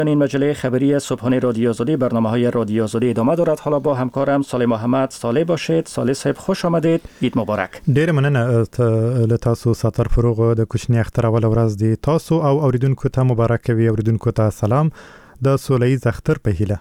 این مجله خبری صبحانه رادیو آزادی برنامه‌های رادیو آزادی ادامه دارد. حالا با همکارم صالح محمد. صالح باشید. صالح صاحب خوش آمدید. عید مبارک. ډیر مننه تاسو ساتر فروغ د کوچنی اختر اول ورځ دی. تاسو او اوریدونکو ته مبارک وي. اوریدونکو ته سلام. د سوله‌ییز اختر په هیله.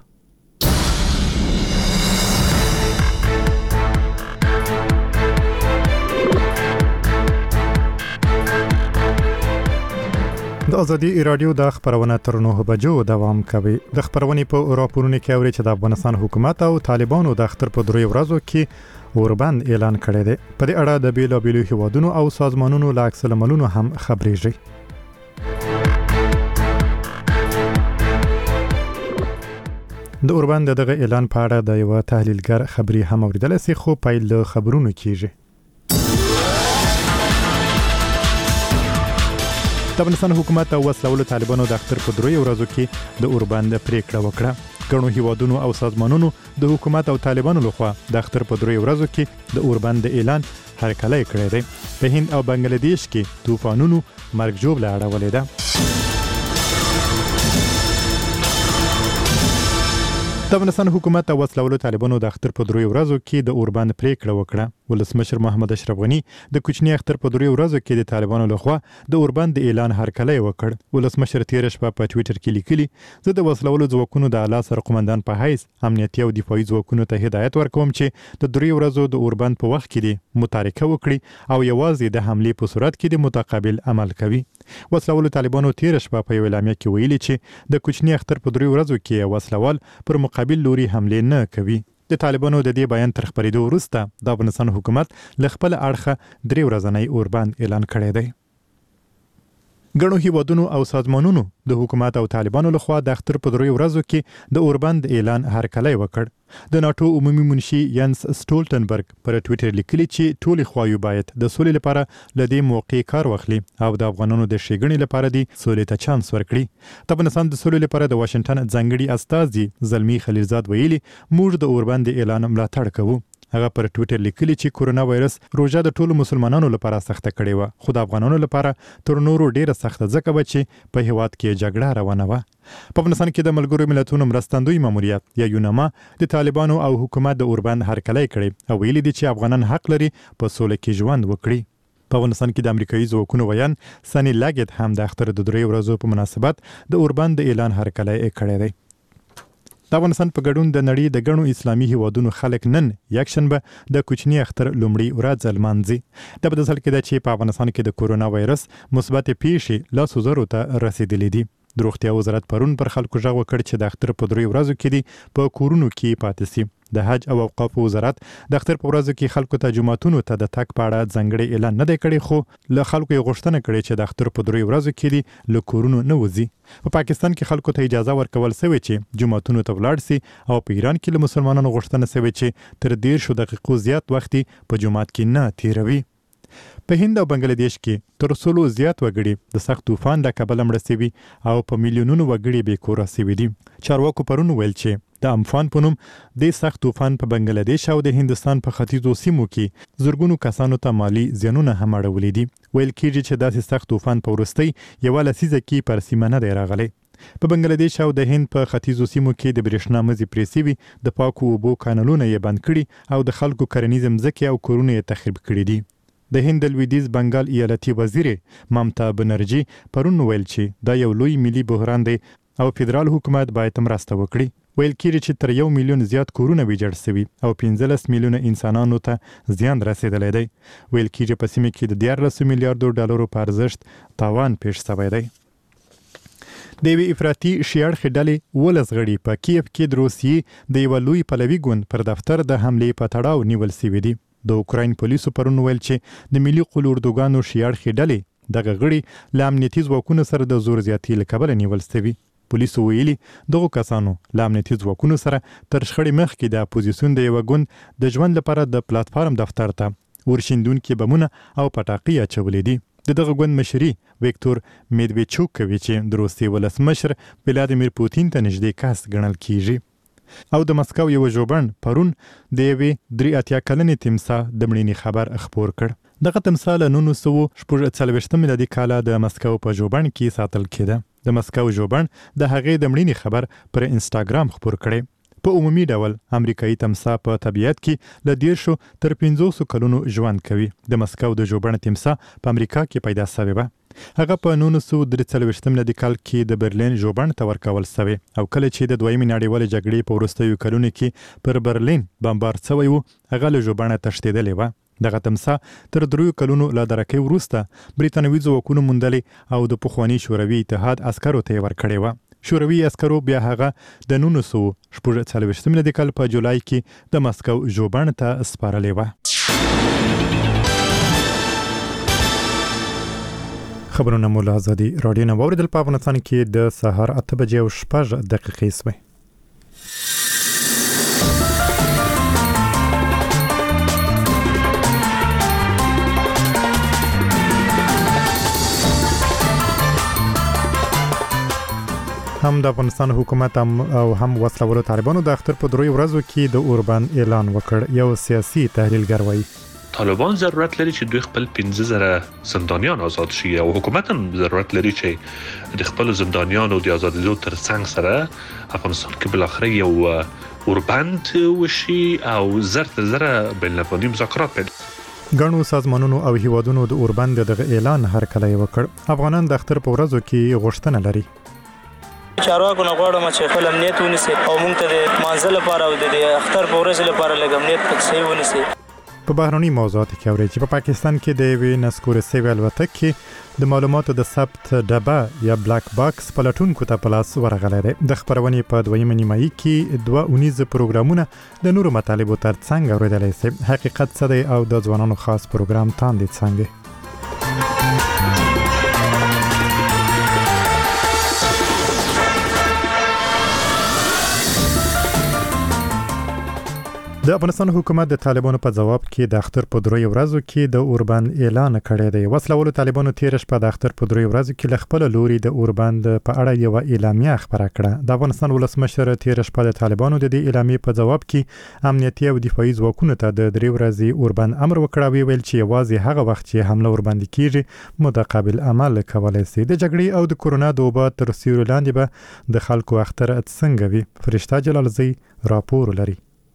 د ازادي رادیو د خبرونه تر 9 بجو دوام کوي. د خبرونې په راپورونو کې اوري چې د افغانستان حکومت او طالبانو د اختر په دروي ورځو کې اوربند اعلان کړی دی. په دې اړه د بیلابیلو هیوادونو او سازمانونو له عکس العملونو هم خبرېږي. د اوربند دغه اعلان په اړه د یو تحلیلګر خبري هم اوریدل سي، خو پیل خبرونو کیږي. د افغانستان حکومت او وسلوالو طالبانو د اختر په دروي ورځو کې د اوربند پریکړه وکړه. ګڼو هیوادونو او سازمانونو د حکومت او طالبانو لخوا د اختر په دروي ورځو کې د اوربند اعلان هرکلی کړی دی. په هند او بنگلاديش کې طوفانونو مرګ ژوبله اړولې ده. د افغانستان حکومت او وسلوالو طالبانو د اختر په دروي ورځو کې د اوربند پریکړه وکړه. ولسمشر محمد اشرف غنی د کوچنی اختر په دروي ورځو کې د طالبانو لخوا د اوربند اعلان هرکلی وکړ. ولسمشر تیر شپه په ټوئیټر کې لیکلي، زه د وسلوالو ځواکونو د اعلی سرقومندان په حیث امنیتي او دفاعي ځواکونو ته هدایت ورکوم چې د دروي ورځو د اوربند په وخت کې د متارکه وکړي او یوازې د حمله په صورت کې د متقابل عمل کوي. وسلوالو طالبانو تیر شپه په یو اعلامیه کې ویلي چې د کوچنی اختر په دروي ورځو کې وسلوال پر مقابل لوري حمله نه کوي. د طالبانو د دې بیان تر خبرېدو وروسته د افغانستان حکومت له خپل اړخه 3 ورځنی اوربند اعلان کړی دی. ګڼو هیوادونو او سازمانونو د حکومت او طالبانو لخوا د اختر په دروي ورځو کې د اوربند اعلان هرکلی وکړ. د ناتو عمومي منشي ینس سټولټنبرګ پر ټوئیټر لیکلي چې ټول خوايو باید د سولې لپاره لدې موقع کار واخلي او د افغانانو د ښېګڼې لپاره د سولې ته چانس ورکړي. د افغانستان د سولې لپاره د واشنگټن ځانګړي استازي زلمی خلیلزاد ویلي، موږ د اوربند اعلان ملاتړ کوو. هغه پر ټوئیټر لیکلي چې کورونا وایرس روژه د ټولو مسلمانانو لپاره سخته کړې و، خو د افغانانو لپاره تر نورو ډیره سخته ځکه به چې په هیواد کې جګړه روانه وه. په افغانستان کې د ملګرو ملتونو مرستندوی ماموریت یا یونما د طالبانو او حکومت د اوربند هرکلی کړی او ویلي دي چې افغانان حق لري په سوله کې ژوند وکړي. په افغانستان کې د امریکایي ځواکونو ویان سنی لاګټ هم د اختر د دروي ورځو په مناسبت د اوربند اعلان هرکلی کړی دی. د افغانستان په ګډون د نړۍ د ګڼو اسلامي هیوادونو خلک نن یکشنبه د کوچنی اختر لومړی ورځ لمانځي. د بدل کې ده چې په افغانستان کې د کورونا وایرس مثبت پیښې 100,000 ته رسیدلې دي. د روغتیا وزارت پرون پر خلکو غږ وکړ چې د اختر په دروي ورځو کې دي په کورونو کې پاتې سي. د حج او اوقاف وزارت د اختر په ورځو کې خلکو ته جمعتونو ته د تګ په اړه ځانګړی اعلان نه دی کړی، خو له خلکو یې غوښتنه کړې چې د اختر په دروي ورځو کې دي له کورونو نه وځي. په پاکستان کې خلکو ته اجازه ورکول شوې چې جمعتونو ته ولاړ سي او په ایران کې له مسلمانانو غوښتنه شوې چې تر 10 دقیقو زیات وخت په جمعات کې نه تیروي. په هند او بنگلاديش کې تر 100 زیات وګړي د سخت طوفان د کبله مړه شوي او په میلیونونو وګړي بې کوره شوي دي. چارواکو پرون ویل چې د امفان په نوم د سخت طوفان په بنگلاديش او د هندستان په ختیځو سیمو کې زرګونو کسانو ته مالی زیانونه هم اړولې دي. ویل کېږي چې داسې سخت طوفان په وروستۍ یوه لسیزه کې پر سیمه نه دی راغلی. په بنگلاديش او د هند په ختیځو سیمو کې د برېښنا مزي پرې سوي، د پاکو اوبو کانالونه یې بند کړي او د خلکو کرنیز مځکې او کورونه یې تخریب کړي دي. د هند لویدیز بنگال ایالتي وزیر ممتا بنرجي پرون ویل چې دا یو لوی ملي بحران دی او فدرال حکومت باید مرسته وکړي. ویل کېږي چې تر 1 میلیون زیات کورونه ویجاړ شوي او 15 میلیونه انسانانو ته زیان رسیدلی دی. ویل کېږي په سیمه کې د 14 میلیارډو ډالرو په ارزښت تاوان پیښ شوی دی. د یوې افراطي شیاړخې ډلې 12 غړي په کیف کې د روسیې د یوه لوی پلوي ګوند پر دفتر د حملې په تړاو نیول شوي دي. د اوکراین پولیسو پرون ویل چې د ملي قلوردوګانو شیاړخې ډلې دغه غړي له امنیتي ځواکونو سره د زور زیاتي له کبله نیول شوي. پولیسو ویلي دغو کسانو له امنیتي ځواکونو سره تر شخړې مخکې د اپوزیسیون د یوه ګوند د ژوند لپاره د پلاتفارم دفتر ته ورشیندونکي بمونه او پټاقې اچولې دي. د دغه ګوند مشري ویکتور میدویچوک کوي چې د روسیې ولسمشر ولادیمیر پوتین ته نږدې کس ګڼل کیږي. او د مسکو یو ژوبڼ پرون د یوې 83 کلنې تمساح د مړینې خبر خپور کړ. دغه تمثال 1946 میلادي کال د مسکو په ژوبڼ کې ساتل کېده. د مسکو ژوبڼ د هغې د مړینې خبر پر انسټاګرام خپور کړی. په عمومي ډول امریکایي تمساح په طبیعت کې له 10 تر 500 کلونو ژوند کوي. د مسکو د ژوبڼ تمساح په امریکا کې پیدا شوی و. هغه په 1943 میلادي کال کې د برلین ژوبڼ ته ورکول شوی او کله چې د دویمې نړیوالې جګړې په وروستیو کلونو کې پر برلین بمبار شوی و، هغه له ژوبڼ تښتېدلی و. دغه تمساح تر 3 کلونو له درکې وروسته برېټانوي ځواکونو موندلې او د پخواني شوروي اتحاد عسکرو ته ورکړی و. شوروي عسکرو بیا هغه د 1944 میلادي کال په جولای کې د مسکو ژوبڼ ته سپارلی و. خبرونه مو له آزادي راډیو نه واوریدل. په افغانستان کې د سهار 8:06 شوې. هم د افغانستان حکومت او هم وسلوالو طالبانو د اختر په 3 ورځو کې د اوربند اعلان وکړ. یو سیاسي تحلیلګر وایي طالبان ضرورت لري چې دوی خپل 15000 زندانیان آزاد شي او حکومت هم ضرورت لري چې د خپل زندانیانو د آزادېدو ترڅنګ سره افغانستان کې بل اخر یو اوربند وشي او زره بین‌الافغاني مذاکرات پیل. ګڼو سازمانونو او هیوادونو د اوربند دغه اعلان هرکلی وکړ. افغانان د اختر په ورځو کې غوښتنه لري. چارواکو نه غواړم چې خپل امنیت ونیسي او موږ ته د مانځل لپاره او د اختر په ورځ لپاره لږ امنیت پکې ونیسي. په بهرني موضوعاتو کې اوري چې په پاکستان کې د یوې نسکورې سوي الوتکې د معلوماتو د ثبت ډبه یا بلاک باکس پلټونکو ته په لاس ورغلی دی. د خپرونې په دویمه نیمایي کې 2 اونیز پروګرامونه د نورو مطالبو ترڅنګ اورېدلی شي. حقیقت څه دی او د ځوانانو خاص پروګرام تاندې څنګه. د افغانستان حکومت د طالبانو په جواب کې د اختر په 3 ورځو کې د اوربند اعلان کړی دی. وسلوالو طالبانو تیر شپه د اختر په 3 ورځو کې ل خپل لوري د اوربند په اړه یو اعلامیه خبره کړه. د افغانستان ولسمشر تیر شپه د طالبانو د دې اعلامیې په جواب کې امنیتي او دفاعي ځواکونو ته د 3 ورځې اوربند امر وکړ. ویل چې یوازې هغه وخت چې حمله ورباندې کیږي متقابل عمل کولای شي. د جګړې او د کورونا د وبا تر سیوري لاندې به د خلکو اختر څنګه وي. فرشته جلالزی راپور لري.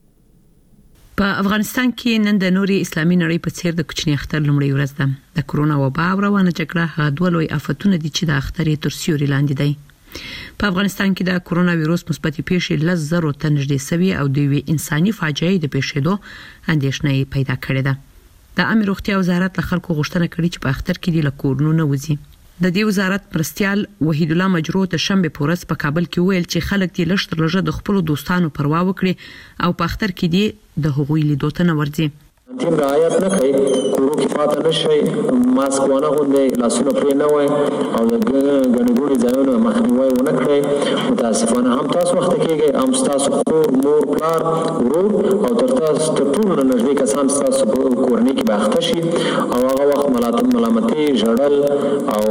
په افغانستان کې نن د نوري اسلامي نړۍ په څیر د کوچني اختر لومړی ورځ ده. د کورونا وبا او روانه جګړه هغه دوه لوی آفتونه دي چې د اختر تر سیوري لاندې دي. په افغانستان کې د کورونا وایروس مثبت پیښې 10,000 ته نږدې سوي او د وی انساني فاجعې د پیښېدو اندېښنه پیدا کړې ده. د امر روغتیا وزارت له خلکو غوښتنه کړې چې په اختر کې د کورونو نه وځي. د دې وزارت مرستيال وحید الله مجروح د شنبه پورس په کابل کې ویل چې خلک دې لښتر لږه د خپل دوستانو پروا وکړي او په اختر کې دې د هغوی لیدو ته نه ورځي. تیم رعایت نه کوي، کورو کې پاتې نشي، ماسک ونه غوندي، لاسونه پرې نه وای او د ګڼګوڼې ځایونو مخنیوي ونه کړي. متاسفانه هم تاسو وخت کېږي هم تاسو خور مور پلار ورور او تر تاسو ته ټول نږدې کسان تاسو په کورنۍ کې باخته شي او هغه وخت ملامتي ژړل او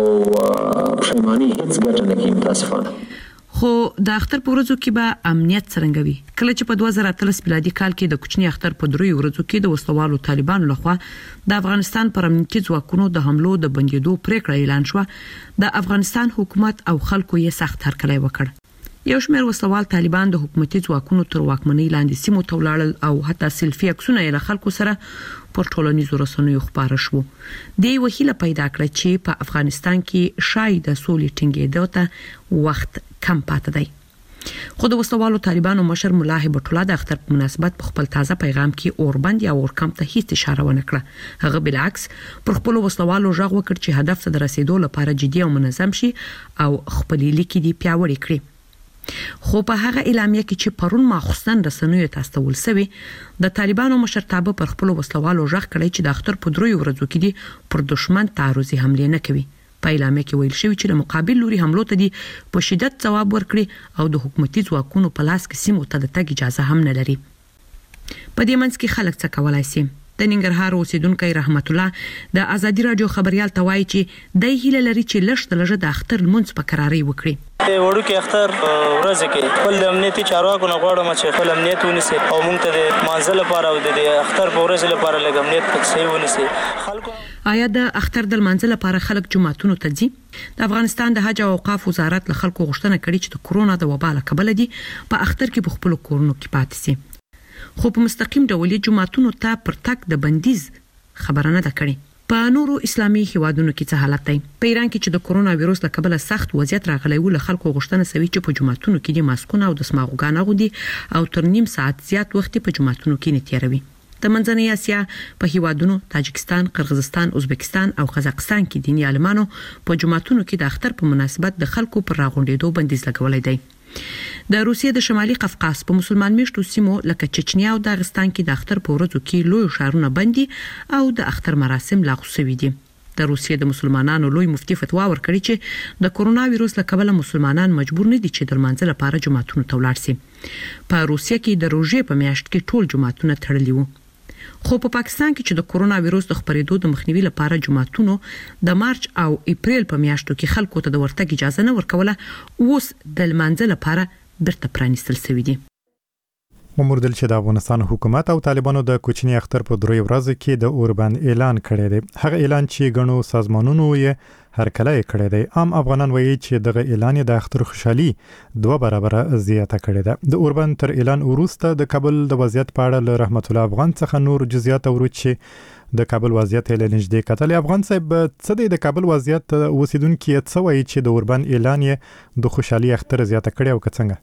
پښیماني هیڅ ګټه نه کوي متاسفانه. خو د اختر په ورځو کې به امنیت څنګه وي؟ کله چې په 2013 میلادي کال کې د کوچني اختر په 3 ورځو کې د وسلوالو طالبانو لخوا د افغانستان پر امنیتي ځواکونو د حملو د بندیدو پریکړه اعلان شو، د افغانستان حکومت او خلکو یې سخت هرکلی وکړ. یو شمېر وسلوال طالبان د حکومتي ځواکونو تر واکمنۍ لاندې سیمو ته ولاړل او حتی سلفي عکسونه یې له خلکو سره پر ټولنیزو رسنیو خپاره شو. د وحیله پیدا کړ چې په افغانستان کې شاید د سولې ټینګېدو ته وخت کم پاتې دی. خو د وسلوالو طالبانو مشر مولا هیبت الله د اختر په مناسبت په خپل تازه پیغام کې اوربند یا اورکم ته هیڅ اشاره ونه کړه. هغه بالعکس پر خپل وسلوالو ژغ وکړ چې هدف ته رسیدو لپاره جدي او منظم شي او خپل لیکي دی پیاوړی کړي. خو په هغه اعلامیه کې چې پرون ماخصن رسنیو ته استول شوی، د طالبانو مشرتابه پر خپل وسلوالو ژغ کړی چې د اختر په 3 ورځو کې دي پر دشمن تعرضي حمله نه کوي. په اعلامیه کې ویل شوی چې د مقابل لوري حملو ته دي په شدت جواب ورکړي او د حکومتي ځواکونو په لاس کې سیمو ته د تګ اجازه هم نه لري. په دې منځ کې خلک څه کولای شي؟ د ننګرهار اوسیدونکو رحمت الله د ازادي رادیو خبريال توای چې د هیله لري چې لږ د اختر منځ په قراري وکړي وړو کې اختر ورځ کې خپل د امنیتي چارواکو نه غواړم چې خپل امنیت ونیسي او موږ ته د مانځل لپاره او د اختر په ورځ لپاره لږ امنیت پکې صحیح ونیسي خلکو. آیا د اختر د مانځل لپاره خلک جمعتونو ته ځي؟ د افغانستان د حج او اوقاف وزارت له خلکو غوښتنه کړې چې د کورونا د وبا له کبله دي په اختر کې په خپل کورونو کې پاتې سي. خو په مستقیم ډول جمعتونو ته پر تک د بندیز خبره نه ده کړې. په نورو اسلامي هیوادونو کې څه حالت دی؟ په ایران کې چې د کورونا وایروس له کبله سخت وضعیت راغلی و، له خلکو غوښتنه شوې چې په جمعتونو کې د ماسکونو او د سماغوګان اغوندي او تر نیم ساعت زیات وخت په جمعتونو کې نه تیروي. د منځنۍ اسیا په هیوادونو تاجکستان، قرغیزستان، ازبکستان او قزاقستان کې دیني عالمانو په جمعتونو کې د اختر په مناسبت د خلکو پر راغونډېدو بندیز لګولای دی. د روسیې د شمالي قفقاز په مسلمان میشتو سیمو لکه چچنیا او داغستان کې د اختر په ورځو کې لوی ښارونه بندي او د اختر مراسم لغوه شوي دي. د روسیې د مسلمانانو لوی مفتي فتوا ورکړي چې د کورونا وایروس له کبله مسلمانان مجبور نه دي چې د لمانځه لپاره جمعتونو ته ولاړ شي. په روسیې کې د روژې په میاشت کې ټول جمعتونه تړلي وو. خو په پاکستان کې چې د کورونا وایروس د خپرېدو د مخنیوي لپاره جمعتونو د مارچ او اپریل په میاشتو کې خلکو ته د ورتګ اجازه نه ورکوله، اوس د لمانځه لپاره برته پرانیستل شوی دی. مموردل چې د افغانستان حکومت او طالبانو د کوچنی اختر په دروي ورځ کې د اوربند اعلان کړی دی. هغه اعلان چې غنو سازمانونو یې هرکله کړی دی. عام افغانان وایي چې دغه اعلان د اختر خوشحالي 2 برابر زیاته کړی دی. د اوربند تر اعلان وروسته د کابل د وضعیت په اړه له رحمت الله افغان څخه نور جزئیات اورو چې د کابل وضعیت له نږدې کتل. افغان صاحب څه د کابل وضعیت اوسیدونکو څه وایي چې د اوربند اعلان یې د خوشحالي اختر زیاته کړی او څنګه؟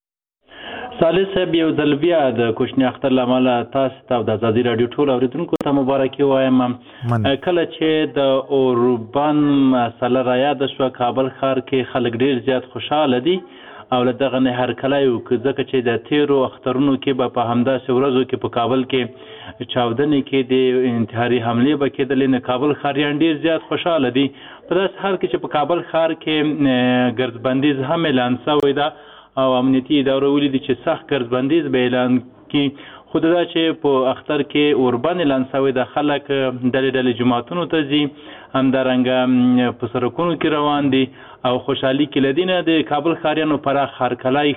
صالح صاحب یو ځل بیا د کوچنی اختر لامل تاسو ته د ازادي رادیو ټول اوریدونکو ته مبارکي وایم. کله چې د اوربند مسله را یاد شو، کابل ښار کې خلک ډیر زیات خوشاله دي او له دغه نه هرکلی وکړي، ځکه چې د تیرو اخترونو کې به په همداسې ورځو کې په کابل کې چاودنې کې د انتحاري حملې به کېدلې. نه کابل ښاریان ډیر زیات خوشاله دي په داسې حال کې چې په کابل ښار کې ګردبندیز هم اعلان شوی ده او امنیتي ادارو ولیدي چې سخت ګردبندیز به اعلان کړي. خو دا چې په اختر کې اوربند اعلان شوی د خلک ډلې جماعتونو ته ځي، همدارنګه په سړکونو کې روان دي او خوشحالي کې لدینه د کابل ښاریانو پراخ هرکلی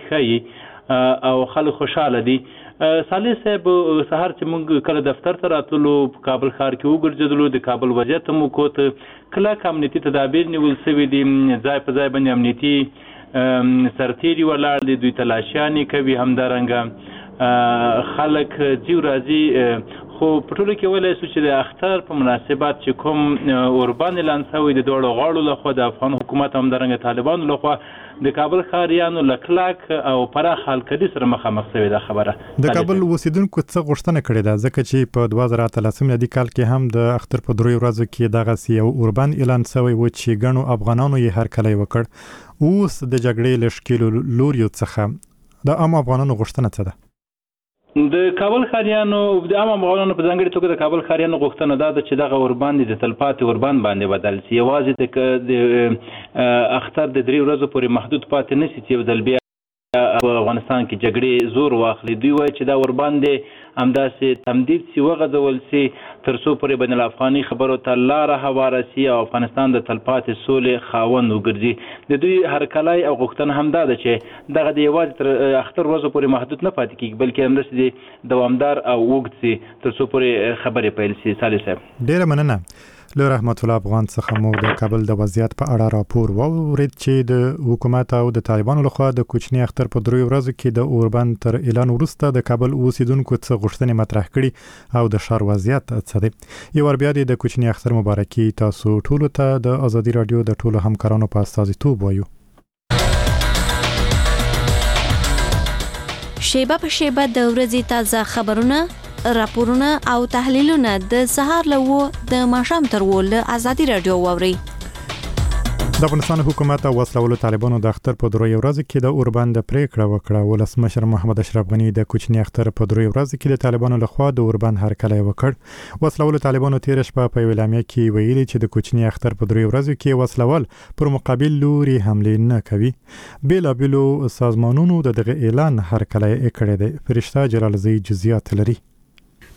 ښیي او خلک خوشاله دي. صالح صاحب سهار چې موږ کله دفتر ته راتلو په کابل ښار کې وګرځېدلو، د کابل وضعیت مو کوت کلک امنیتي تدابیر نیول شوي دي، ځای په ځای باندې امنیتي سرتیري ولاړ دي، دوی تلاشیانې کوي، همدارنګه خلک ځي راځي. خو په ټولو کې ویلی شو چې د اختر په مناسبت چې کوم اوربند اعلان شوی د دواړو غاړو لخوا د افغان حکومت همدارنګه طالبانو لخوا د کابل ښاریانو له کلک او پراخ هلکدي سره مخامخ شوې ده. خبره د کابل اوسیدونکو څه غوښتنه کړې ده، ځکه چې په 2013 میلادي کال کې هم د اختر په دروي ورځو کې دغه یو اوربند اعلان شوی و چې ګڼو افغانانو یې هرکلی وکړ. اوس د جګړې له شکلو لوریو څخه د عام افغانانو غوښتنه څه ده؟ د کابل ښاریانو د عام افغانانو په ځانګړي توګه د کابل ښاریانو غوښتنه دا ده چې دغه اوربند د تلپاتې اوربند باندې بدل شي، یوازې د اختر د 3 ورځو پورې محدود پاتې نه شي چې یو ځل بیا په افغانستان کې جګړې زور واخلي. دوی وایي چې دا اوربند همداسې تمدید شي، وغځول شي تر څو پورې بین الافغاني خبرو ته لاره هواره شي او افغانستان د تلپاتې سولې خاوند وګرځي. د دوی هرکلی او غوښتنه همدا ده چې دغه د یوازې تر اختر ورځو پورې محدود نه پاتې کېږي، بلکې همداسې دوامدار او اوږد شي تر څو پورې خبرې پیل شي. صالح صاحب ډیره مننه. له رحمت الله افغان څخه مو د کابل د وضعیت په اړه راپور واورید چې د حکومت او د طالبانو لخوا د کوچنی اختر په دروي ورځو کې د اوربند تر اعلان وروسته د کابل اوسیدونکو څخه غوښتنې مطرح کړي او د ښار وضعیت څه دی. یو ور بیا د کوچنی اختر مبارکي تاسو ټولو ته د ازادي رادیو د ټولو همکارانو په استازیتوب وایو. شیبه په شیبه د ورځې تازه خبرونه، راپورونه او تحلیلونه د سهار له د ماښام تر له ازادي رادیو واوري. د افغانستان حکومت او وسلوالو طالبانو د اختر په دروي ورځ کې د اوربند پریکړه وکړه. ولسمشر محمد اشرف غنی د کوچنی اختر په دروي ورځ کې د طالبانو لخوا د اوربند هرکلی وکړ. وسلوالو طالبانو تیر شپه په اعلامیه کې ویلي چې د کوچنی اختر په دروي ورځ کې وسلوال پر مقابل لوري حمله نه کوي. بیلابیلو سازمانونو دغه اعلان هرکلی کړی دی. فرشته جلالزی جزئیات لري.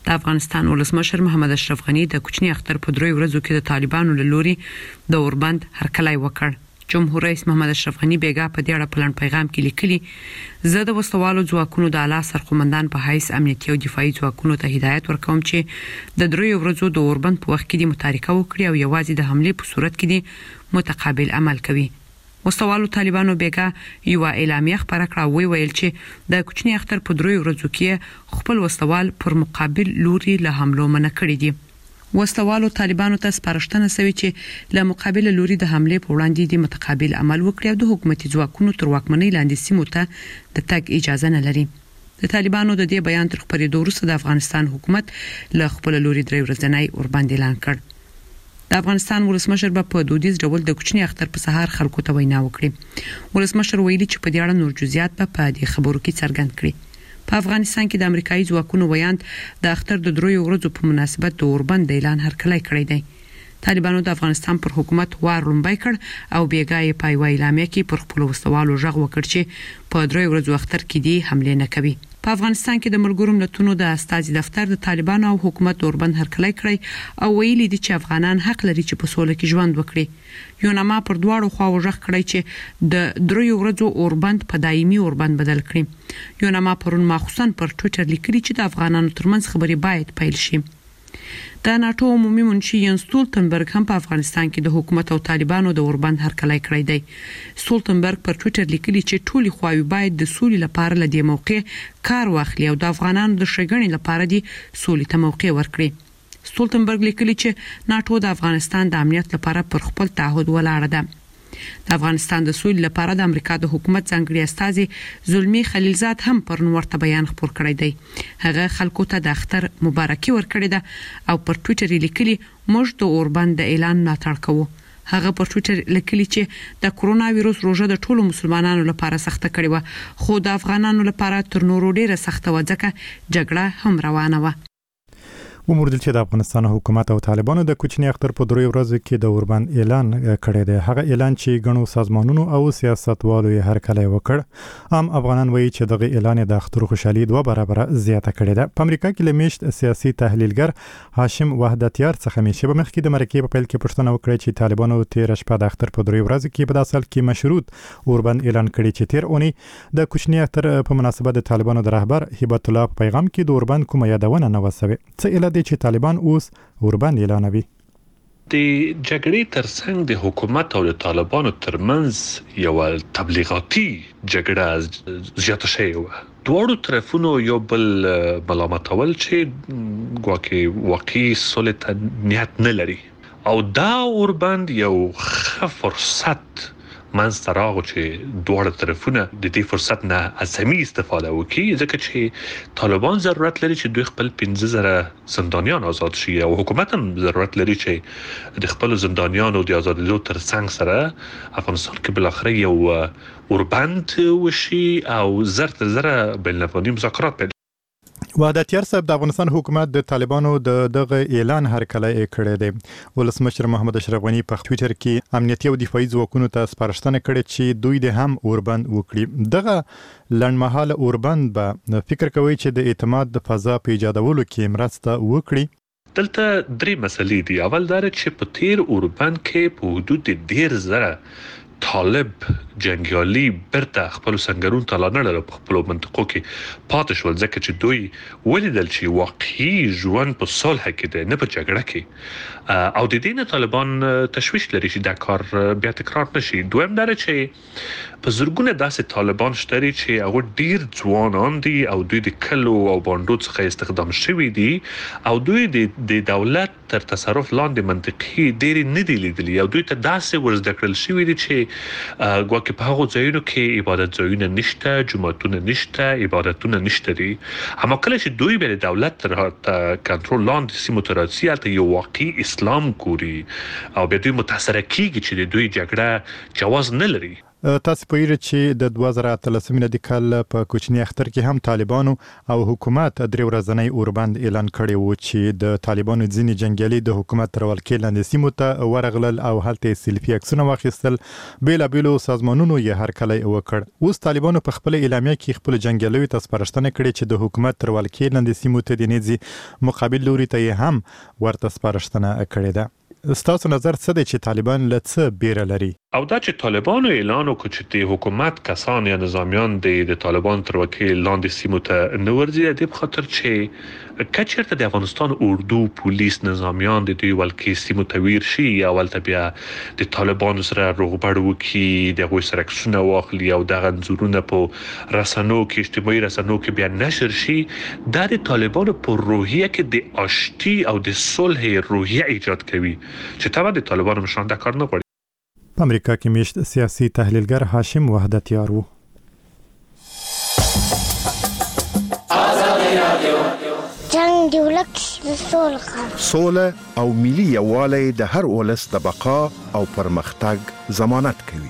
د افغانستان ولسمشر محمد اشرف غنی د کوچنی اختر په دروي ورځو کې د طالبانو له لوري د اوربند هرکلی وکړ. جمهور رئیس محمد اشرف غنی بیګا په دې اړه په لړ پیغام کې لیکلي زه د وسوالو ځواکونو د اعلی سرقومندان په حیث امنیتي او دفاعي ځواکونو ته هدایت ورکوم چې د دروي ورځو د اوربند په وخت کې د متارکه وکړي او یوازې د حمله په صورت کې د متقابل عمل کوي. وسوالو طالبانو بیګا یو اعلامیه خبره کړه ویل چې د کوچنی اختر په دروي ورځو کې خپل وسوال پر مقابل لوري له حملو منع کړی دي. وسوالو طالبانو ته سپارښتنه شوې چې له مقابل لوري د حمله په وړاندې د متقابل عمل وکړي او د حکومتي ځواکونو تر واکمنۍ لاندې سیمو ته د تګ اجازه نه لري. د طالبانو د دې بیان تر خبرېدو وروسته د افغانستان حکومت له خپل لوري درې ورځنی اوربند اعلان کړ. د افغانستان ولسمشر په دودیز ډول د کوچنی اختر په سهار خلکو ته وینا وکړه. ولسمشر ویلي چې په دې اړه نور جزئیات په دې خبرو کې څرګند کړي. په افغانستان کې د امریکایي ځواکونو ویاند د اختر د دروي ورځو په مناسبت د اوربند اعلان هرکلی کړی دی. طالبانو د افغانستان پر حکومت وار لومبای کړ او بیګای په اعلامیه کې پر خپل وسوالو ژغ وکړ چې په دروي ورځو اختر کې دی حمله نه کوي. په افغانستان کې د ملګرو ملتونو د استازي دفتر د طالبانو او حکومت اوربند هرکلی کړی او ویلي دي چې افغانان حق لري چې په سوله کې ژوند وکړي. یوناما پر دواړو خواو ژغ کړی چې د دروي ورځو اوربند په دایمي اوربند بدل کړي. یوناما پرون مخصوصا پر ټوئیټر لیکلي چې د افغانانو ترمنځ خبرې باید پیل شي. د ناتو عمومي منشي ین ستولتنبرګ هم په افغانستان کې د حکومت او طالبانو د اوربند هرکلی کړی دی. ستولتنبرګ پر ټوئیټر لیکلي چې ټولي خواوې باید د سولې لپاره له دې موقع کار واخلي او د افغانانو د ښېګڼې لپاره د سولې ته موقع ورکړي. ستولتنبرګ لیکلي چې ناتو د افغانستان د امنیت لپاره پر خپل تعهد ولاړه ده. د افغانستان د سولې لپاره د امریکا د حکومت ځانګړي استازي زلمی خلیلزاد هم پر ورته بیان خپور کړی دی. هغه خلکو ته د اختر مبارکي ورکړې ده او پر ټوئیټر لیکلي موږ د اوربند د اعلان ملاتړ کوو. هغه پر ټوئیټر لیکلي چې د کرونا وایروس روزه د ټولو مسلمانانو لپاره سخته کړې و خو د افغانانو لپاره تر نورو ډیره سخته و ځکه جګړه هم روانه و. وموردل چې د افغانستان حکومت او طالبانو د کوچنی اختر په دروي ورځو کې د اوربند اعلان کړی دی. هغه اعلان چې غنو سازمانونو او سیاستوالو یې هرکلی وکړ. عام افغانان وایي چې دغه اعلان د اختر خوشحالي 2 برابر زیاته کړې ده. په امریکا کې لمیشت سیاسي تحلیلګر هاشم وحدتیار څخه میشه په مخکې د مرکې په پیل کې پوښتنه وکړه چې طالبانو تیر شپه د اختر په دروي ورځو کې په داسل کې مشروط اوربند اعلان کړی چې تیر اونۍ د کوچنی اختر په مناسبت د طالبانو د رهبر هبت الله په پیغام کې د اوربند کومه یادونه نه وسوي. څه چې طالبان اوس اوربند اعلانوي. د جګړې ترڅنګ د حکومت او د طالبانو ترمنځ یو تبلیغاتي جګړه زیاته شوې و. دواړو طرفونو یو بل ملامتول چې ګواکې واقعي صلح ته نیت نه لري او دا اوربند یو ښه فرصت منځته راغو چې دواړه طرفونه د دې فرصت نه عظمي استفاده وکړي ځکه چې طالبان ضرورت لري چې دوی خپل 15000 زندانیان آزاد شي او حکومت هم ضرورت لري چې د خپل زندانیانو د آزادېدو ترڅنګ سره افغانستان کې بل اخر یو اوربند وشي او زر تر زر بین الافغاني مذاکرات پیل. وحدتیار صاحب د افغانستان حکومت د طالبانو دغه اعلان هرکلی کړی دی. ولسمشر محمد اشرف غنی په ټوئیټر کې امنیتي او دفاعي ځواکونو ته سپارښتنه کړې چې دوی د هم اوربند وکړي. دغه لنډمهاله اوربند به فکر کوي چې د اعتماد د فضا په ایجادولو کې مرسته وکړي. دلته 3 مسلې دي. اول دا چې په تیر اوربند کې په حدود 10000 طالب جنگیالي برته خپل سنگرون ته لاندل په خپل منطقو کې پاتې شول ځکه چې دوی ولیدل چې واقعي ژوند په صلح کې ده نه په جګړه کې او د دې نه طالبان تشویش لري چې دا کار بیا تکرار نشي. دویم دا چې په زرګونه داسې طالبان شته چې هغه ډیر ځوانان دي او دوی د کلو او باندو څخه استخدام شوي دي او دوی د دولت تر تصرف لاندې منطقي ډیر نه دي لیدلي او دوی ته داسې ورزده کړل شوي دي چې ګواکې په هغو ځایونو کې عبادت ځایونه نشته، جوماتونه نشته، عبادتونه نشته دي. اما کله چې دوی به د دولت تر کنټرول لاندې سیمو ته راځي هلته یو واقعي اسلام ګوري او بیا دوی متاثره کیږي چې د دوی جګړه جواز نه لري. تاسو پوهیږئ چې د 2013 میلادي کال په کوچني اختر کې هم طالبانو او حکومت درې ورځنی اوربند اعلان کړی و چې د طالبانو ځینې جنگیالي د حکومت تر ولکې لاندې سیمو ته ورغلل او هلته سیلفي عکسونه واخیستل. بیلابیلو سازمانونو یې هرکلی وکړ. اوس طالبانو په خپل اعلامیه کې خپل جنگیالیو ته سپارښتنه کړې چې د حکومت تر ولکې لاندې سیمو ته د نيځي مقابل لوري ته یې هم ورته سپارښتنه کړې ده. ستاسو نظر څه دی چې طالبان له څه بیره لري؟ او دا چې طالبانو اعلان وکړ چې د حکومت کسان یا نظامیان د طالبان تر وکیل لاندې سیمو ته نه ورځي، د خاطر چې کچرته د افغانستان اردو پولیس نظامیان د دوی ولکې سیمو ته ویر شي یا ولته بیا د طالبانو سره روغبړ وکړي، د غوي سره عکسونه واخلي او دغه انځورونه په رسنیو کې اجتماعي رسنیو کې بیا نشر شي، د طالبانو په روحیه کې د آشتی او د صلح روحیه ایجاد کوي چې طبعا د طالبانو مشران دا کار نه غواړي. په امریکا کې میشت سیاسي تحلیلګر هاشم وحدتیار وو. جنگ دی ولک سوله او ملي یووالی د هر ولس د بقا او پرمختګ ضمانت کوي.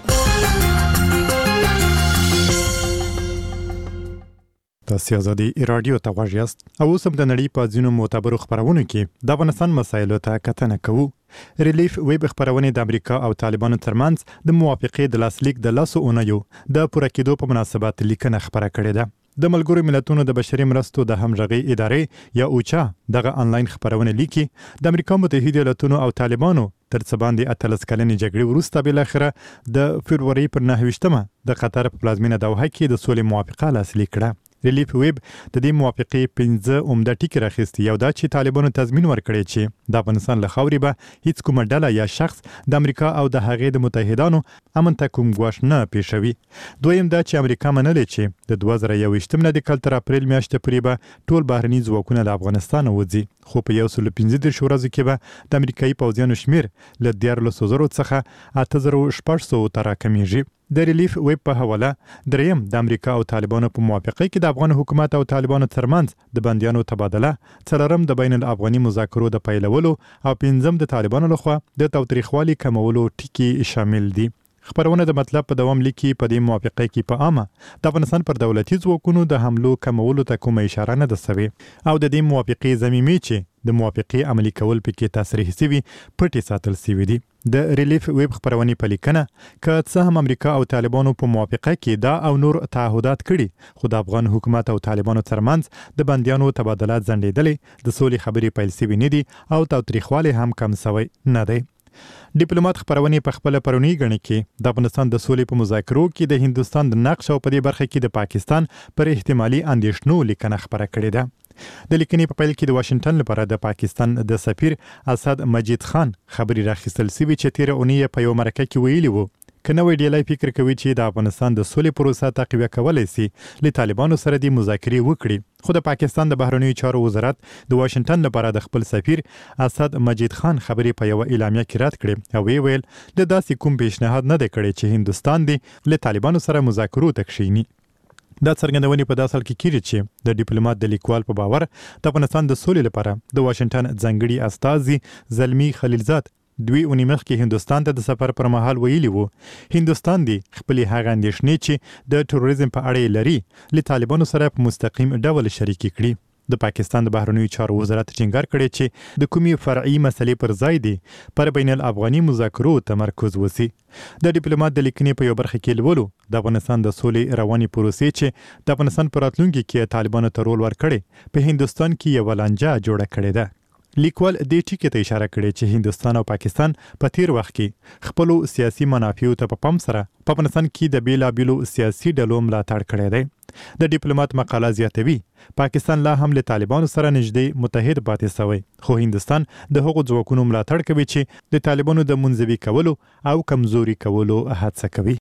تاسو ازادي رادیو ته غواړئ او اوس هم د نړۍ په ځینو معتبرو خبرونو کې د افغانستان مسایلو ته کتنه کوو. ریلیف ویب خبرونه د امریکا او طالبانو ترمنځ د موافقې د لاسلیک د لاسو اونیو د پوره کېدو په مناسبت لیکنه خبره کړې ده. د ملګرو ملتونو د بشري مرستو د همغږي ادارې یا اوچا دغه انلاین خبرونه لیکي د امریکا متحده ایالاتونو او طالبانو تر څه باندې 13 کلنې جګړې وروسته بل اخره د فبرवरी پر 9 د قطر په پلازمینه دوحه کې د سولې موافقه لاسلیک کړه. ریلیف ویب د دې موافقې 15 عمده ټکي راخستي. یو دا چې طالبانو تضمین ورکړي چې د افغانستان له خاورې به هیڅ کومه ډله یا شخص د امریکا او د هغې د متحدانو امن ته کوم ګواښ نه پیښوي. دویم دا چې امریکا منلې چې د 2021 میلادي کال تر اپریل میاشتې پورې به ټول بهرني ځواکونه له افغانستان وځي، خو په 115 ورځو کې به د امریکایي پوځیانو شمیر له 14,000 څخه 8,600 ته راکمیږي. د ریلیف ویب په حواله دریم د امریکا او طالبانو په موافقه کې د افغان حکومت او طالبانو ترمنځ د بنديانو تبادله، څلورم د بین الافغاني مذاکرو د پیلولو او پنځم د طالبانو لخوا د تاوتریخوالي کمولو ټکي شامل دي. خبرونه د مطلب په دوام لیکي په دې موافقه کې په عامه د افغانستان پر دولتي ځواکونو د حملو کمولو ته کومه اشاره نه ده شوې او د دې موافقې ضمیمې چې د موافقې عملي کول پکې تصریح شوي پټې ساتل شوي دي. د ریلیف ویب خبرونه په لیکنه که څه هم امریکا او طالبانو په موافقه کې دا او نور تعهدات کړي، خو د افغان حکومت او طالبانو ترمنځ د بنديانو تبادله ځنډېدلې، د سولې خبرې پیل شوي نه دي او تاوتریخوالی هم کم شوی نه دی. ډیپلوماټ خبرونه په خپل پرونی غني کې د افغانستان د سولې په مذاکرو کې د هندستان د نقش او په دې برخه کې د پاکستان پر احتمالي اندېښنو لیکنه خبره کړې ده. د لیکنې په پیل کې د واشنگټن لپاره د پاکستان د سفیر اسد مجید خان خبري راخیستل سوي چې تیر اونۍ په یو مرکه کې ویلي وو کنه وی ډیلای فکر کوي چې د افغانستان د سولې پروسه تقویه کولای شي له طالبانو سره د مذاکرې وکړي، خو د پاکستان د بهرنیو چارو وزارت د واشنگټن لپاره د خپل سفیر اسد مجید خان خبري په یو اعلامیه کې رد کړې او ویل د داسې کوم پیشنهاد نه دی کړی چې هندستان دی له طالبانو سره مذاکرو ته کښینی. دا څرګندونې په داسې حال کې کیږي چې د ډیپلوماټ د لیکوال په باور د افغانستان د سولې لپاره د واشنگټن ځانګړي استازي زلمی خلیلزاد دوی اونۍ مخکې هندستان ته د سفر پر مهال ویلي وو هندستان دی خپل هغه اندېښنې چې د ټوریزم په اړه لري له طالبانو سره په مستقیم ډول شریک کړي. د پاکستان د بهرنیو چارو وزارت ټینګار کړی چې د کومي فرعي مسلې پر ځای دی پر بین الافغاني مذاکرو تمرکز وسی. د ډیپلوماټ د لیکنې په یو برخه کې لولو د افغانستان د سولې رواني پروسې چې د افغانستان پر راتلونکي کې طالبانو ته رول ورکړي په هندستان کې یو لانجه جوړه کړې ده. لیکوال دې ټکي ته اشاره کړې چې هندستان او پاکستان په تیر وخت کې خپل سیاسي منافعو ته په پام سره په افغانستان کې د بیلابیلو سیاسي ډلو ملاتړ کړی دی. د ډیپلوماټ مقاله زیاتوي پاکستان لا هم له طالبانو سره نږدې متحد پاتې شوی، خو هندستان د هغو ځواکونو ملاتړ کوي چې د طالبانو د منځوي کولو او کمزوري کولو هڅه کوي.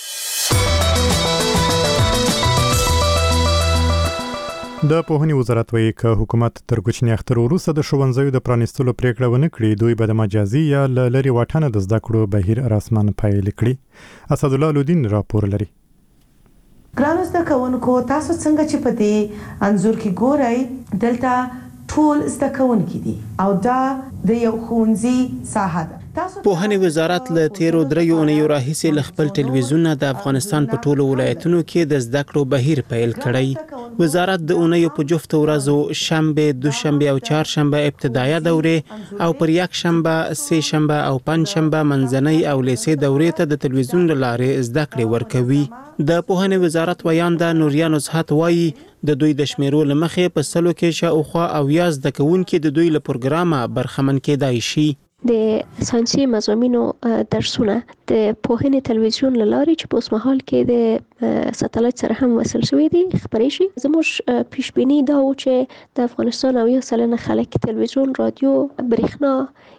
د پوهنې وزارت وایي که حکومت تر کوچني اختر وروسته د ښوونځیو د پرانیستلو پریکړه ونه کړي، دوی به د مجازي یا لري واټنه د زده کړو بهیر رسماً پیل کړي. اسدالله الدین راپور لري. ګرانو زده کوونکو، تاسو څنګه چې په دې انځور کې ګورئ دلته ټول زده کوونکي دي او دا د یو ښوونځي ساحه ده. پوهنې وزارت له تیرو 3 اونیو راهیسې له خپل ټلویزیون د افغانستان په ټولو ولایتونو کې د زده کړو بهیر پیل کړی. وزارت د اونیو په جفت ورځو شنبه، دوشنبه او چهارشنبه ابتدایي دورې او پر یک شنبه، سه شنبه او پنځ شنبه منځنۍ او لیسې دورې ته د ټلویزیون له لارې زده کړې ورکوي. د پوهنې وزارت ویانده نوریا نصحت وایي د دوی د شمیرو لمخې په سلو کې شاوخوا 80 زده کوونکي د دوی له پروګرامه برخمن کېدای شي. د ساينسي مضامینو درسونه د پوهنې تلویزیون لاري چې په اوس مهال کې د ساتلایت سره هم وصل شوی دي خبرې شي. زموږ پیشبینی دا و چې د افغانستان 90% خلک تلویزیون، رادیو، برېښنا،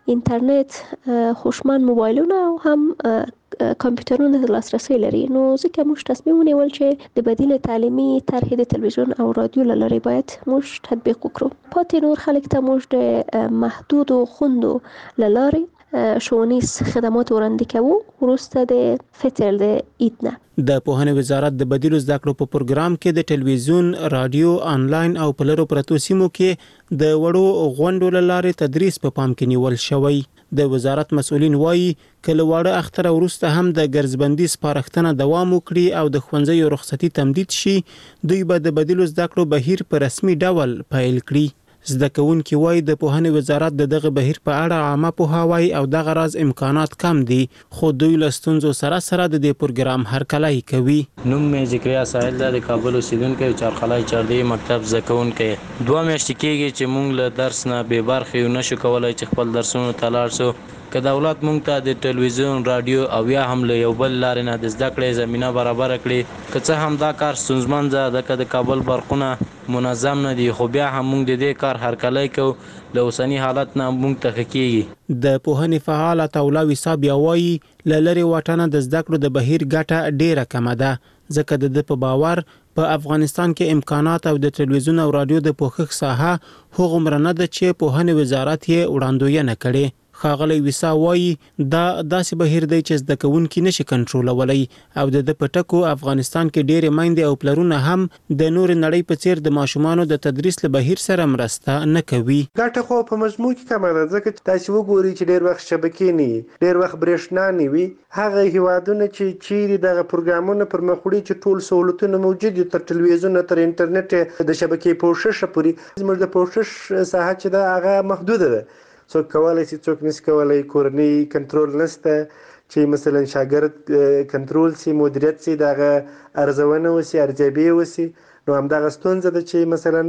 انټرنیټ، خوشمن موبایلونه او هم کمپیوټرونه د لاسرسي لري. نو ځکه موږ تصمیم ونیول چې د بدیل تعلیمي طرحې د تلویزیون او رادیو لاري باید موږ تطبیق وکړو. پاتې نور خلک ته موږ د محدود خوندو لاري ښوونیز خدمات وړاندې کوو وروسته د فطر د عید نه. د پوهنې وزارت د بدیلو زده کړو په پروګرام کې د ټلویزیون، رادیو، آنلاین او په لرو پرتو سیمو کې د وړو غونډو له لارې تدریس په پام کې نیول شوی. د وزارت مسؤلین وایي کله واړه اختر وروسته هم د ګرځبندي سپارښتنه دوام وکړي او د ښوونځیو رخصتي تمدید شي، دوی به د بدیلو زده کړو بهیر په رسمي ډول پیل کړي. زده کوونکي وایي د پوهنې وزارت دغه بهیر په اړه عامه پوهاوی او دغه راز امکانات کم دي، خو دوی له ستونزو سره د دې پروګرام هرکلی کوي. نوم مې ذکریا ساحل د کابل اوسیدونکی چارخلای چاردی مکتب زده کوونکی. 2 میاشتې کېږي چې موږ له درس نه بې برخې یو نشو کولای چې خپل درسونو ته لاړ شو. که دولت موږ ته د ټلویزیون، رادیو او یا هم له یو بل لارې نه د زده کړې زمینه برابر کړي، که څه هم دا کار ستونزمن ده، د کابل برقونه منظم نه دي، خو بیا هم موږ د دې کار هرکلی کوو. له اوسني حالت نه موږ ته ښه کېږي. د پوهنې فعال عطاالله وصاب وایي له لرې واټنه د زده کړو د بهیر ګټه ډیره کمه ده، ځکه د په باور په افغانستان کې امکانات او د ټلویزیون او رادیو د پوښښ ساحه هغومره نه ده چې پوهنې وزارت یې وړاندوینه کړي. ښاغلی ویسا وایي دا داسې بهیر دی چې زده کوونکي نشي کنټرولولی او د پټکو افغانستان کې ډېرې میندې او پلرونه هم د نور نړۍ په څیر د ماشومانو د تدریس له بهیر سره مرسته نه کوي. ګټه خو په مجموع کې کمه ده، ځکه چې تاسو وګورئ چې ډېر وخت شبکې نه وي، ډېر وخت برېښنا نه وي. هغه هیوادونه چې چیرې دغه پروګرامونه پر مخ وړي چې ټول سہولتونه موجود دي، تر ټلویزیون تر انټرنیټ د شبکې پوښښ پورې، زموږ د پوښښ ساحه چې ده هغه محدوده ده. څوک کولای شي څوک نشي کولای، کورنۍ کنټرول نشته چې مثلا شاګرد کنټرول سي، مدیریت سي، دغه ارزونه وسي، ارزیابي وسي. نو همدغه ستونزه ده چې مثلا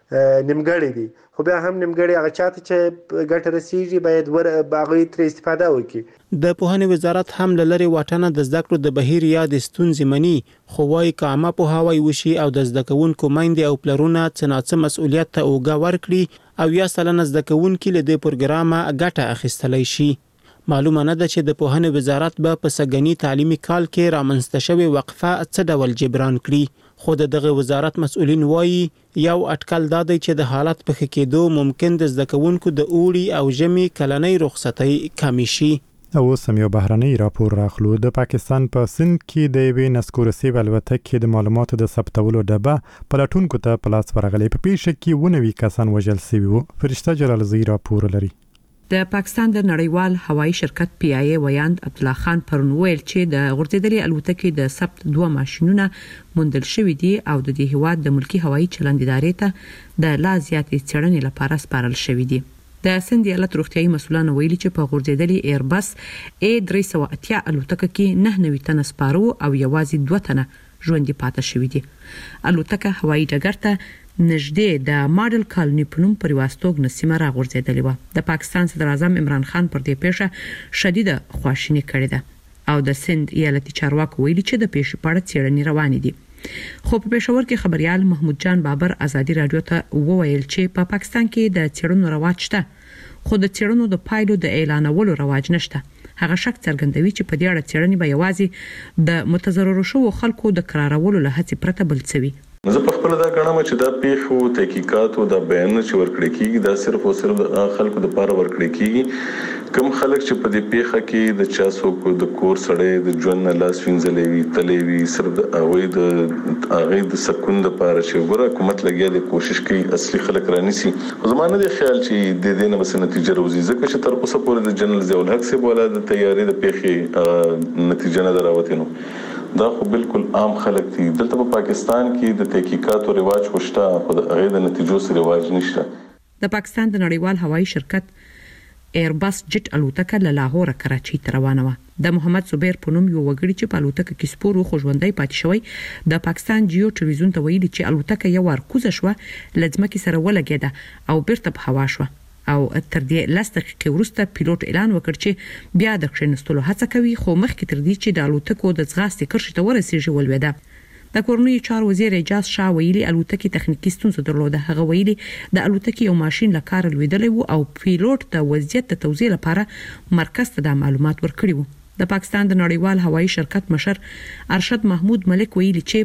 نیمګړی دي، خو بیا هم نیمګړی هغه چاته چې ګټه رسیږي باید هغوی ترې استفاده وکړي. د پوهنې وزارت هم له لرې واټنه د زده کړو د بهیر یا د ستونزې مني، خو وایي که عامه پوهاوی وشي او د زده کوونکو میندې او پلرونه څه ناڅه مسؤلیت ته اوږه ورکړي او یا سلنه زده کوونکي له دې پروګرامه ګټه اخیستلی شي. معلومه نه ده چې د پوهنې وزارت به په سږني تعلیمي کال کې رامنځته شوې وقفه څه ډول جبران کړي، خو دغه وزارت مسؤلین وایي یو اټکل دا دی چې د حالت په ښه کېدو ممکن د زده کوونکو د اوړي او ژمي کلنۍ رخصتۍ کمې شي. او سم یو بهرنۍ راپور راخلو. د پاکستان په سند کې د یوې نسکورسیب الوتکې د معلوماتو د ثبتولو ډبه پلټونکو ته په لاس ورغلې. په پیښه کې 90 کسان وژل شوي وو. فرشته جلالزی راپور لري. د پاکستان د نړیوال هوایي شرکت پی آی ای ویاند عبدالله خان پرون ویل چې د غورځېدلې الوتکې د ثبت 2 ماشينونه موندل شوي دي او د دې هیواد د ملکی هوایي چلند ادارې ته د لا زیاتې څېړنې لپاره سپارل شوي دي. د سند ایالت روغتیايي مسؤلانو ویلي چې په غورځېدلې ایربس A380 الوتکه کې 9 تنه سپارو او یوازې 2 تنه ژوندۍ پاتې شوي دي. الوتکه هوایي ډګر ته نږدې د ماډل کالونی په نوم پر واستوګ نسیمه راغورځېدلې و. د پاکستان صدر اعظم عمران خان پر دې پیښه شدیده خواشیني کړې ده او د سند ایالتي چارواکو ویلي چې د پیښې په اړه څېړنې روانې دي. خو په پېښور کې خبريال محمود جان بابر ازادي رادیو ته وویل چې په پاکستان کې د څېړنو رواج شته، خو د څېړنو د پایلو د اعلانولو رواج نشته. هغه شک څرګندوي چې په دې اړه څېړنې به یوازې د متضررو شوو خلکو د قرارولو له هڅې پرته بل څه وي. زه په خپل دا غواړم چې دا پیښو تحقیقات او دا بیان چې ورکړل کیږي دا صرف او صرف خلکو د لپاره ورکړل کیږي کوم خلک چې په دې پیښه کې د چا څوک د کور سړی د ژوند نه لاس وینځلې وي تلې وي سر د هغه د سکون د پاره چې ګوره حکومت لګیا د کوشش کوي اصلي خلک رانیسي زمانه د خیال چې د دې نه بس نتیجه راوځي ځکه چې تر اوسه پورې د جنرال ضیاء الحق صاحب ولا د تیاری د پیښې نتیجه نه دراوته نو دا خو بالکل عام خلک دي دلته په پاکستان کې د تحقیقات او رواج خوشته خو د هغه د نتیجو سره رواج نشته د پاکستان د نړیوال هوایي شرکت ایرباس جټ الوتکه له لاهور کراچي ته روانه و د محمد زبیر په نوم یو وګړي چې په الوتکه کې سپور خو ژوندۍ پاتې شوی د پاکستان جیو ټلویزیون ته ویلي چې الوتکه یو ورکوزه شو لځمکې سره ولګیده او بیرته په هوا شو او تر دې لاس دقیقې وروسته پیلوټ اعلان وکړ چې بیا د کښینستلو هڅه کوي خو مخکې تر دې چې د الوتکو د ځغاستې کرښې ته ورسیږي ولویده د کورنۍ چارو وزیر اجاز شاه ویلي الوتکې تخنیکی ستونزه درلوده هغه ویلي د الوتکې یو ماشين له کار لویدلی وو او پیلوټ د وضعیت د توضیح لپاره مرکز ته د معلومات ورکړي وو د پاکستان د نړیوال هوایي شرکت مشر ارشد محمود ملک ویلي چې